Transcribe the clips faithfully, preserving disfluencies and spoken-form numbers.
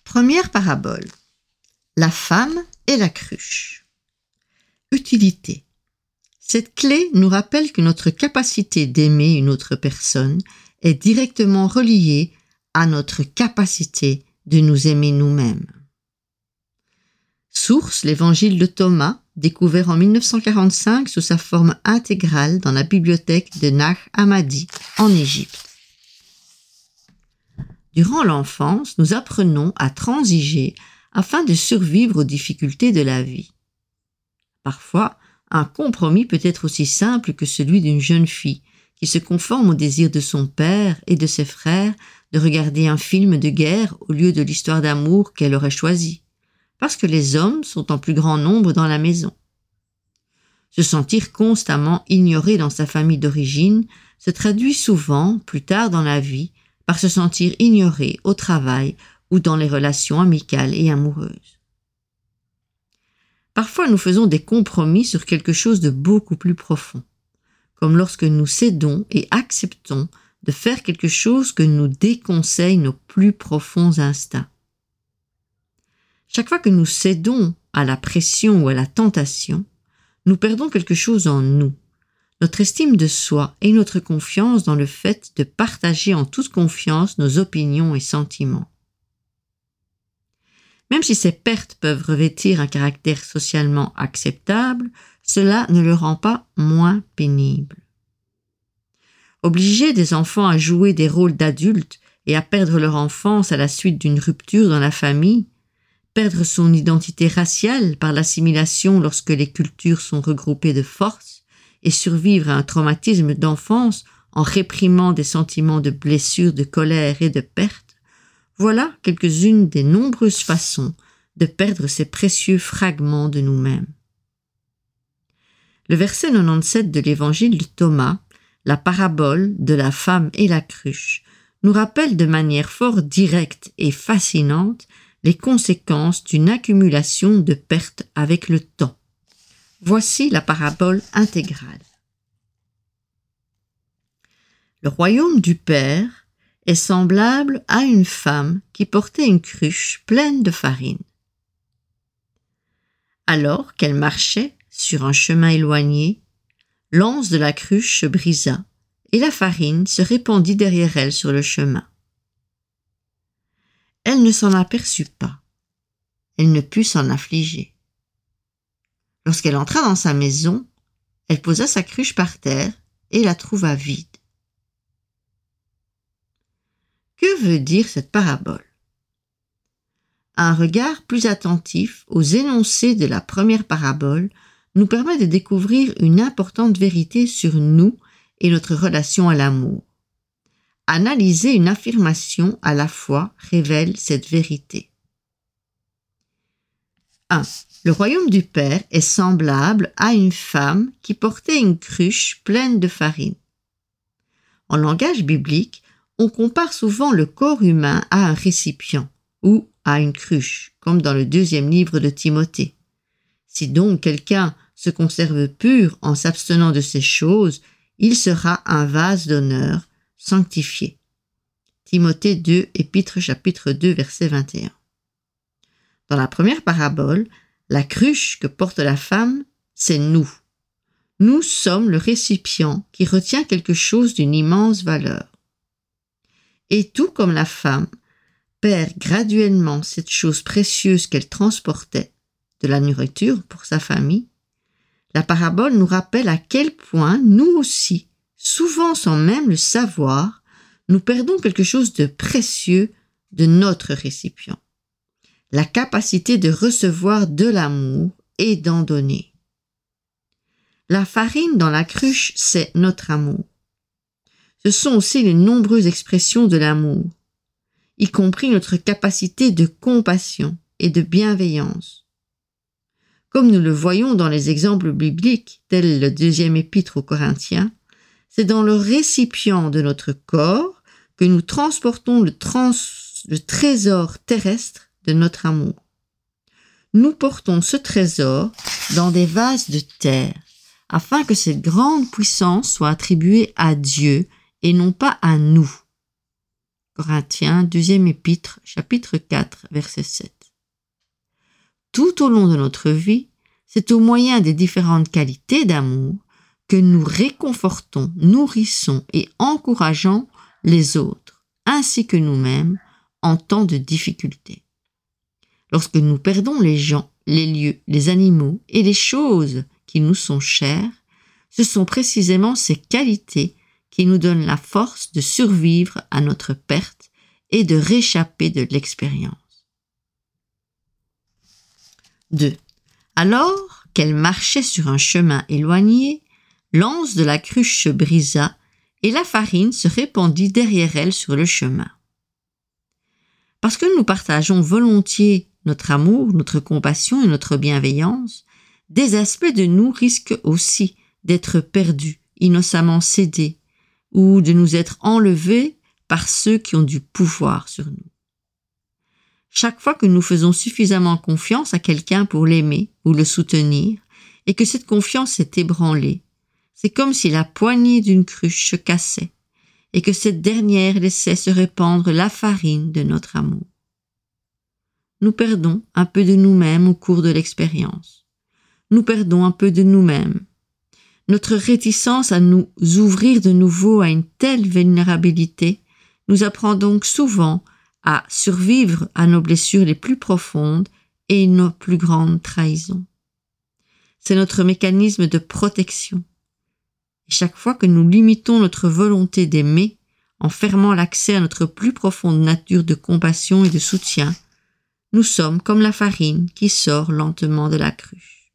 Première parabole. La femme et la cruche. Utilité. Cette clé nous rappelle que notre capacité d'aimer une autre personne est directement reliée à notre capacité de nous aimer nous-mêmes. Source, l'évangile de Thomas, découvert en mille neuf cent quarante-cinq sous sa forme intégrale dans la bibliothèque de Nag Hammadi en Égypte. Durant l'enfance, nous apprenons à transiger afin de survivre aux difficultés de la vie. Parfois, un compromis peut être aussi simple que celui d'une jeune fille qui se conforme au désir de son père et de ses frères de regarder un film de guerre au lieu de l'histoire d'amour qu'elle aurait choisi, parce que les hommes sont en plus grand nombre dans la maison. Se sentir constamment ignoré dans sa famille d'origine se traduit souvent, plus tard dans la vie, par se sentir ignoré au travail ou dans les relations amicales et amoureuses. Parfois, nous faisons des compromis sur quelque chose de beaucoup plus profond, comme lorsque nous cédons et acceptons de faire quelque chose que nous déconseillent nos plus profonds instincts. Chaque fois que nous cédons à la pression ou à la tentation, nous perdons quelque chose en nous, notre estime de soi et notre confiance dans le fait de partager en toute confiance nos opinions et sentiments. Même si ces pertes peuvent revêtir un caractère socialement acceptable, cela ne le rend pas moins pénible. Obliger des enfants à jouer des rôles d'adultes et à perdre leur enfance à la suite d'une rupture dans la famille, perdre son identité raciale par l'assimilation lorsque les cultures sont regroupées de force, et survivre à un traumatisme d'enfance en réprimant des sentiments de blessure, de colère et de perte, voilà quelques-unes des nombreuses façons de perdre ces précieux fragments de nous-mêmes. Le verset quatre-vingt-dix-sept de l'évangile de Thomas, la parabole de la femme et la cruche, nous rappelle de manière fort directe et fascinante les conséquences d'une accumulation de pertes avec le temps. Voici la parabole intégrale. Le royaume du Père est semblable à une femme qui portait une cruche pleine de farine. Alors qu'elle marchait sur un chemin éloigné, l'anse de la cruche se brisa et la farine se répandit derrière elle sur le chemin. Elle ne s'en aperçut pas. Elle ne put s'en affliger. Lorsqu'elle entra dans sa maison, elle posa sa cruche par terre et la trouva vide. Que veut dire cette parabole? Un regard plus attentif aux énoncés de la première parabole nous permet de découvrir une importante vérité sur nous et notre relation à l'amour. Analyser une affirmation à la fois révèle cette vérité. un. Le royaume du Père est semblable à une femme qui portait une cruche pleine de farine. En langage biblique, on compare souvent le corps humain à un récipient ou à une cruche, comme dans le deuxième livre de Timothée. Si donc quelqu'un se conserve pur en s'abstenant de ces choses, il sera un vase d'honneur sanctifié. Timothée deux, Épître chapitre deux, verset vingt et un. Dans la première parabole, la cruche que porte la femme, c'est nous. Nous sommes le récipient qui retient quelque chose d'une immense valeur. Et tout comme la femme perd graduellement cette chose précieuse qu'elle transportait, de la nourriture pour sa famille, la parabole nous rappelle à quel point nous aussi, souvent sans même le savoir, nous perdons quelque chose de précieux de notre récipient. La capacité de recevoir de l'amour et d'en donner. La farine dans la cruche, c'est notre amour. Ce sont aussi les nombreuses expressions de l'amour, y compris notre capacité de compassion et de bienveillance. Comme nous le voyons dans les exemples bibliques, tel le deuxième épître aux Corinthiens, c'est dans le récipient de notre corps que nous transportons le, trans, le trésor terrestre de notre amour. Nous portons ce trésor dans des vases de terre, afin que cette grande puissance soit attribuée à Dieu et non pas à nous. Corinthiens, deuxième épître, chapitre quatre, verset sept. Tout au long de notre vie, c'est au moyen des différentes qualités d'amour que nous réconfortons, nourrissons et encourageons les autres, ainsi que nous-mêmes, en temps de difficulté. Lorsque nous perdons les gens, les lieux, les animaux et les choses qui nous sont chères, ce sont précisément ces qualités qui nous donnent la force de survivre à notre perte et de réchapper de l'expérience. deux. Alors qu'elle marchait sur un chemin éloigné, l'anse de la cruche se brisa et la farine se répandit derrière elle sur le chemin. Parce que nous partageons volontiers notre amour, notre compassion et notre bienveillance, des aspects de nous risquent aussi d'être perdus, innocemment cédés, ou de nous être enlevés par ceux qui ont du pouvoir sur nous. Chaque fois que nous faisons suffisamment confiance à quelqu'un pour l'aimer ou le soutenir, et que cette confiance est ébranlée, c'est comme si la poignée d'une cruche se cassait, et que cette dernière laissait se répandre la farine de notre amour. Nous perdons un peu de nous-mêmes au cours de l'expérience. Nous perdons un peu de nous-mêmes. Notre réticence à nous ouvrir de nouveau à une telle vulnérabilité nous apprend donc souvent à survivre à nos blessures les plus profondes et nos plus grandes trahisons. C'est notre mécanisme de protection. Et chaque fois que nous limitons notre volonté d'aimer, en fermant l'accès à notre plus profonde nature de compassion et de soutien, nous sommes comme la farine qui sort lentement de la cruche.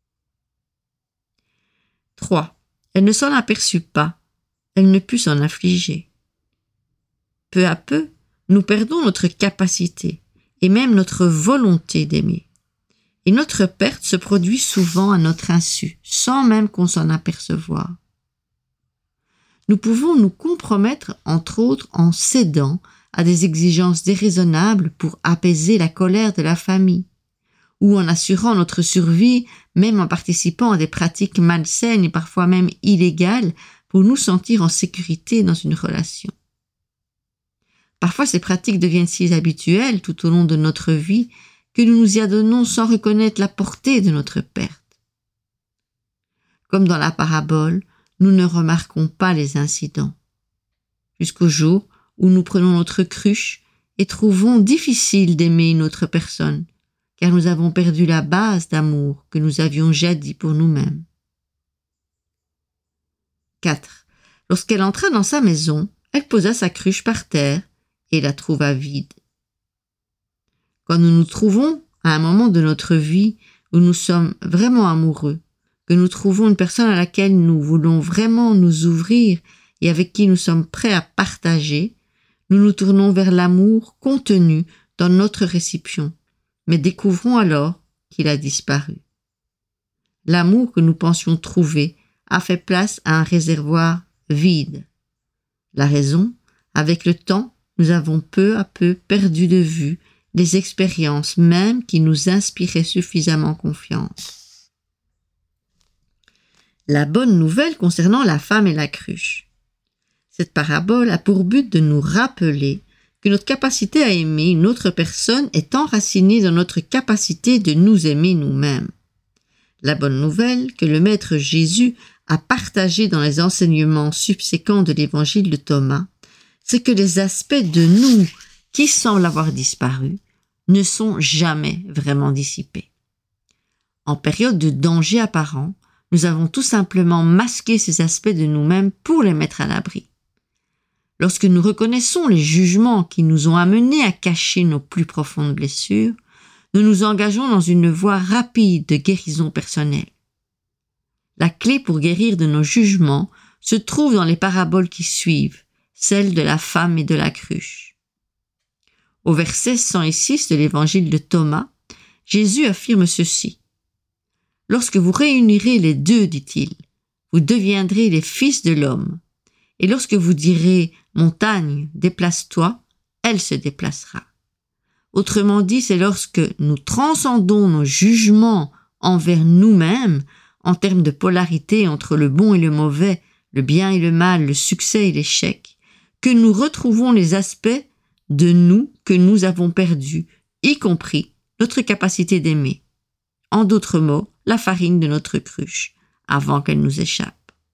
trois. Elle ne s'en aperçut pas, elle ne put s'en affliger. Peu à peu, nous perdons notre capacité et même notre volonté d'aimer. Et notre perte se produit souvent à notre insu, sans même qu'on s'en apercevoie. Nous pouvons nous compromettre, entre autres, en cédant à des exigences déraisonnables pour apaiser la colère de la famille, ou en assurant notre survie, même en participant à des pratiques malsaines et parfois même illégales pour nous sentir en sécurité dans une relation. Parfois, ces pratiques deviennent si habituelles tout au long de notre vie que nous nous y adonnons sans reconnaître la portée de notre perte. Comme dans la parabole, nous ne remarquons pas les incidents, jusqu'au jour où nous prenons notre cruche et trouvons difficile d'aimer une autre personne, car nous avons perdu la base d'amour que nous avions jadis pour nous-mêmes. quatre. Lorsqu'elle entra dans sa maison, elle posa sa cruche par terre et la trouva vide. Quand nous nous trouvons à un moment de notre vie où nous sommes vraiment amoureux, que nous trouvons une personne à laquelle nous voulons vraiment nous ouvrir et avec qui nous sommes prêts à partager, nous nous tournons vers l'amour contenu dans notre récipient, mais découvrons alors qu'il a disparu. L'amour que nous pensions trouver a fait place à un réservoir vide. La raison, avec le temps, nous avons peu à peu perdu de vue les expériences même qui nous inspiraient suffisamment confiance. La bonne nouvelle concernant la femme et la cruche. Cette parabole a pour but de nous rappeler que notre capacité à aimer une autre personne est enracinée dans notre capacité de nous aimer nous-mêmes. La bonne nouvelle que le Maître Jésus a partagée dans les enseignements subséquents de l'évangile de Thomas, c'est que les aspects de nous qui semblent avoir disparu ne sont jamais vraiment dissipés. En période de danger apparent, nous avons tout simplement masqué ces aspects de nous-mêmes pour les mettre à l'abri. Lorsque nous reconnaissons les jugements qui nous ont amenés à cacher nos plus profondes blessures, nous nous engageons dans une voie rapide de guérison personnelle. La clé pour guérir de nos jugements se trouve dans les paraboles qui suivent, celle de la femme et de la cruche. Au verset cent six de l'évangile de Thomas, Jésus affirme ceci. « Lorsque vous réunirez les deux, dit-il, vous deviendrez les fils de l'homme. Et lorsque vous direz « montagne, déplace-toi », elle se déplacera. » Autrement dit, c'est lorsque nous transcendons nos jugements envers nous-mêmes, en termes de polarité entre le bon et le mauvais, le bien et le mal, le succès et l'échec, que nous retrouvons les aspects de nous que nous avons perdu, y compris notre capacité d'aimer. En d'autres mots, la farine de notre cruche, avant qu'elle nous échappe.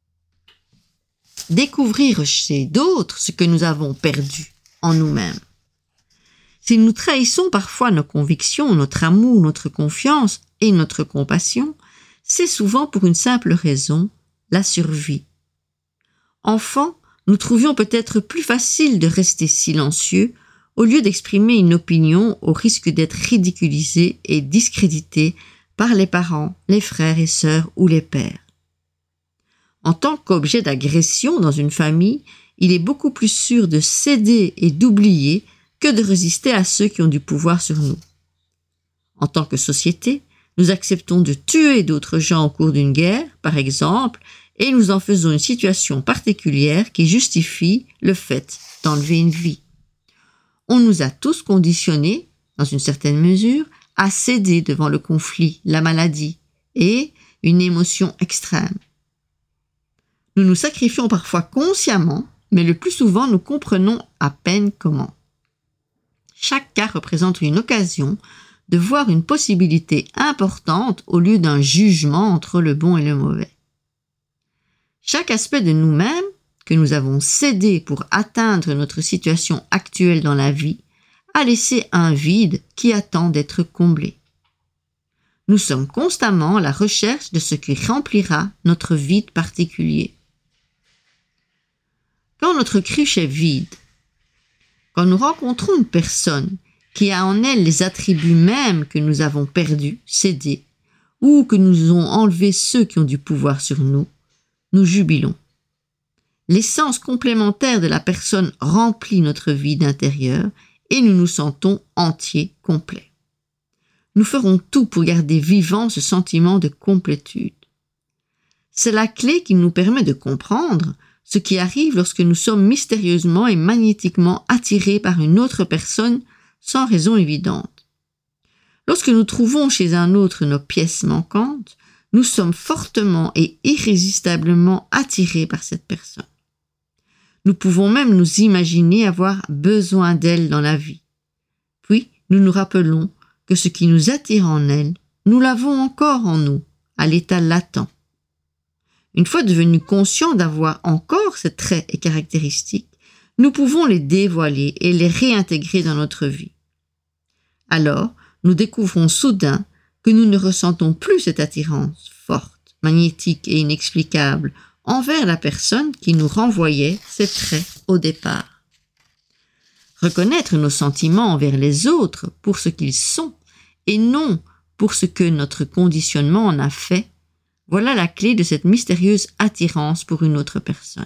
Découvrir chez d'autres ce que nous avons perdu en nous-mêmes. Si nous trahissons parfois nos convictions, notre amour, notre confiance et notre compassion, c'est souvent pour une simple raison, la survie. Enfants, nous trouvions peut-être plus facile de rester silencieux au lieu d'exprimer une opinion au risque d'être ridiculisé et discrédité par les parents, les frères et sœurs ou les pères. En tant qu'objet d'agression dans une famille, il est beaucoup plus sûr de céder et d'oublier que de résister à ceux qui ont du pouvoir sur nous. En tant que société, nous acceptons de tuer d'autres gens au cours d'une guerre, par exemple, et nous en faisons une situation particulière qui justifie le fait d'enlever une vie. On nous a tous conditionnés, dans une certaine mesure, à céder devant le conflit, la maladie et une émotion extrême. Nous nous sacrifions parfois consciemment, mais le plus souvent nous comprenons à peine comment. Chaque cas représente une occasion de voir une possibilité importante au lieu d'un jugement entre le bon et le mauvais. Chaque aspect de nous-mêmes que nous avons cédé pour atteindre notre situation actuelle dans la vie a laissé un vide qui attend d'être comblé. Nous sommes constamment à la recherche de ce qui remplira notre vide particulier. Quand notre cruche est vide, quand nous rencontrons une personne qui a en elle les attributs mêmes que nous avons perdus, cédés, ou que nous ont enlevés ceux qui ont du pouvoir sur nous, nous jubilons. L'essence complémentaire de la personne remplit notre vide intérieur et nous nous sentons entiers, complets. Nous ferons tout pour garder vivant ce sentiment de complétude. C'est la clé qui nous permet de comprendre ce qui arrive lorsque nous sommes mystérieusement et magnétiquement attirés par une autre personne sans raison évidente. Lorsque nous trouvons chez un autre nos pièces manquantes, nous sommes fortement et irrésistiblement attirés par cette personne. Nous pouvons même nous imaginer avoir besoin d'elle dans la vie. Puis, nous nous rappelons que ce qui nous attire en elle, nous l'avons encore en nous, à l'état latent. Une fois devenus conscients d'avoir encore ces traits et caractéristiques, nous pouvons les dévoiler et les réintégrer dans notre vie. Alors, nous découvrons soudain que nous ne ressentons plus cette attirance forte, magnétique et inexplicable envers la personne qui nous renvoyait ces traits au départ. Reconnaître nos sentiments envers les autres pour ce qu'ils sont et non pour ce que notre conditionnement en a fait, voilà la clé de cette mystérieuse attirance pour une autre personne.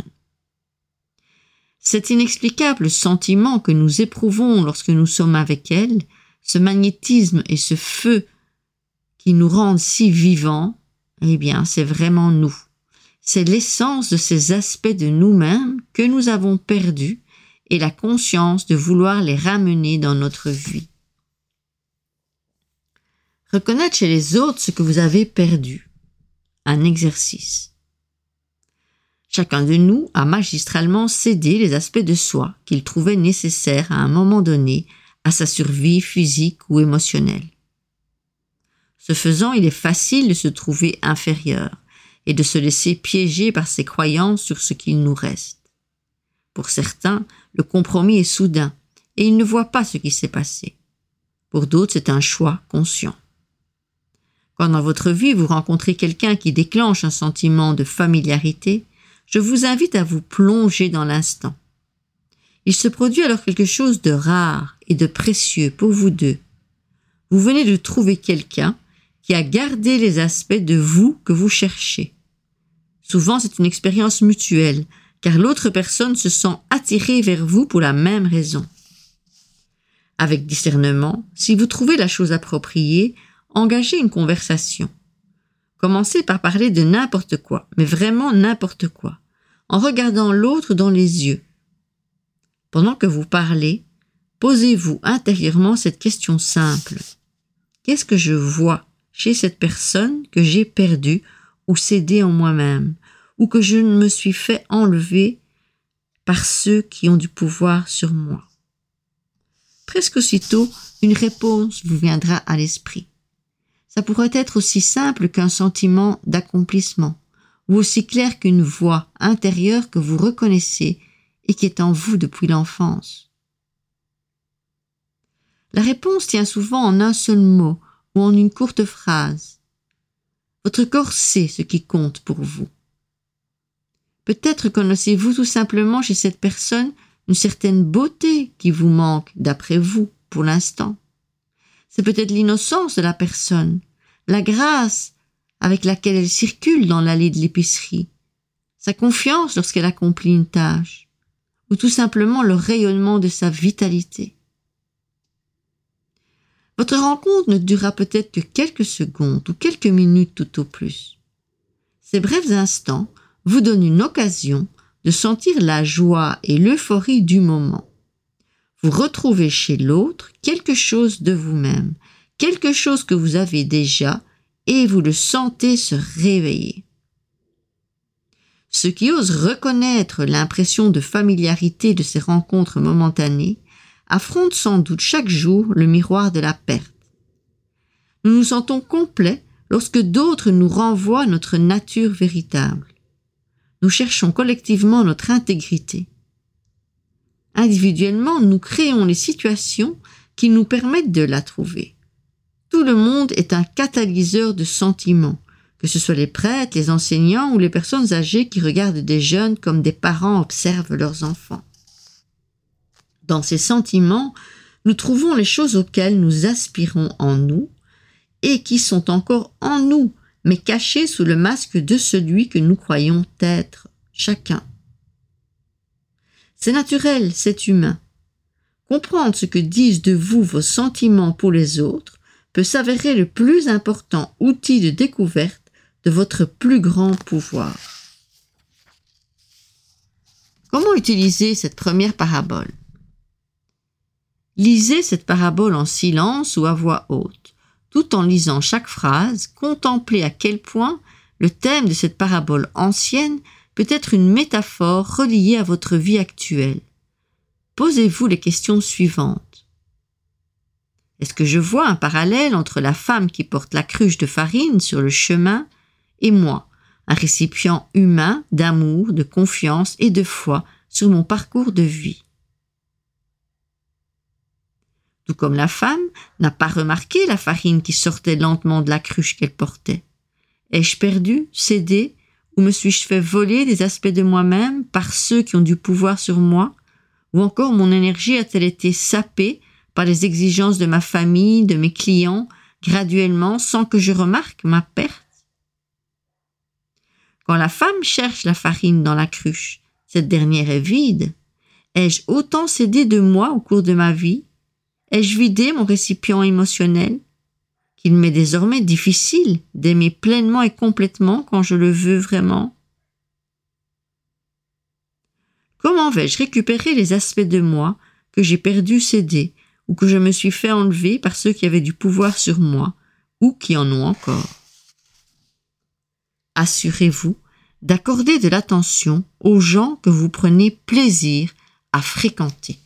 Cet inexplicable sentiment que nous éprouvons lorsque nous sommes avec elle, ce magnétisme et ce feu qui nous rendent si vivants, eh bien, c'est vraiment nous. C'est l'essence de ces aspects de nous-mêmes que nous avons perdus et la conscience de vouloir les ramener dans notre vie. Reconnaître chez les autres ce que vous avez perdu. Un exercice. Chacun de nous a magistralement cédé les aspects de soi qu'il trouvait nécessaires à un moment donné à sa survie physique ou émotionnelle. Ce faisant, il est facile de se trouver inférieur et de se laisser piéger par ses croyances sur ce qu'il nous reste. Pour certains, le compromis est soudain et ils ne voient pas ce qui s'est passé. Pour d'autres, c'est un choix conscient. Quand dans votre vie vous rencontrez quelqu'un qui déclenche un sentiment de familiarité, je vous invite à vous plonger dans l'instant. Il se produit alors quelque chose de rare et de précieux pour vous deux. Vous venez de trouver quelqu'un qui a gardé les aspects de vous que vous cherchez. Souvent, c'est une expérience mutuelle, car l'autre personne se sent attirée vers vous pour la même raison. Avec discernement, si vous trouvez la chose appropriée, engagez une conversation. Commencez par parler de n'importe quoi, mais vraiment n'importe quoi, en regardant l'autre dans les yeux. Pendant que vous parlez, posez-vous intérieurement cette question simple. Qu'est-ce que je vois chez cette personne que j'ai perdue ou cédée en moi-même, ou que je me suis fait enlever par ceux qui ont du pouvoir sur moi? presque aussitôt, une réponse vous viendra à l'esprit. Ça pourrait être aussi simple qu'un sentiment d'accomplissement, ou aussi clair qu'une voix intérieure que vous reconnaissez et qui est en vous depuis l'enfance. La réponse tient souvent en un seul mot ou en une courte phrase. Votre corps sait ce qui compte pour vous. Peut-être connaissez-vous tout simplement chez cette personne une certaine beauté qui vous manque, d'après vous, pour l'instant. C'est peut-être l'innocence de la personne, la grâce avec laquelle elle circule dans l'allée de l'épicerie, sa confiance lorsqu'elle accomplit une tâche, ou tout simplement le rayonnement de sa vitalité. Votre rencontre ne durera peut-être que quelques secondes ou quelques minutes tout au plus. Ces brefs instants vous donnent une occasion de sentir la joie et l'euphorie du moment. Vous retrouvez chez l'autre quelque chose de vous-même, quelque chose que vous avez déjà, et vous le sentez se réveiller. Ceux qui osent reconnaître l'impression de familiarité de ces rencontres momentanées affrontent sans doute chaque jour le miroir de la perte. Nous nous sentons complets lorsque d'autres nous renvoient à notre nature véritable. Nous cherchons collectivement notre intégrité. Individuellement, nous créons les situations qui nous permettent de la trouver. Tout le monde est un catalyseur de sentiments, que ce soit les prêtres, les enseignants ou les personnes âgées qui regardent des jeunes comme des parents observent leurs enfants. Dans ces sentiments, nous trouvons les choses auxquelles nous aspirons en nous et qui sont encore en nous, mais cachées sous le masque de celui que nous croyons être chacun. C'est naturel, c'est humain. Comprendre ce que disent de vous vos sentiments pour les autres peut s'avérer le plus important outil de découverte de votre plus grand pouvoir. Comment utiliser cette première parabole ? Lisez cette parabole en silence ou à voix haute. Tout en lisant chaque phrase, contemplez à quel point le thème de cette parabole ancienne peut être une métaphore reliée à votre vie actuelle. Posez-vous les questions suivantes. Est-ce que je vois un parallèle entre la femme qui porte la cruche de farine sur le chemin et moi, un récipient humain d'amour, de confiance et de foi sur mon parcours de vie? Tout comme la femme n'a pas remarqué la farine qui sortait lentement de la cruche qu'elle portait. Ai-je perdu, cédé, ou me suis-je fait voler des aspects de moi-même par ceux qui ont du pouvoir sur moi? Ou encore mon énergie a-t-elle été sapée par les exigences de ma famille, de mes clients, graduellement, sans que je remarque ma perte? Quand la femme cherche la farine dans la cruche, cette dernière est vide. Ai-je autant cédé de moi au cours de ma vie? Ai-je vidé mon récipient émotionnel, qu'il m'est désormais difficile d'aimer pleinement et complètement quand je le veux vraiment? Comment vais-je récupérer les aspects de moi que j'ai perdu céder ou que je me suis fait enlever par ceux qui avaient du pouvoir sur moi ou qui en ont encore? Assurez-vous d'accorder de l'attention aux gens que vous prenez plaisir à fréquenter.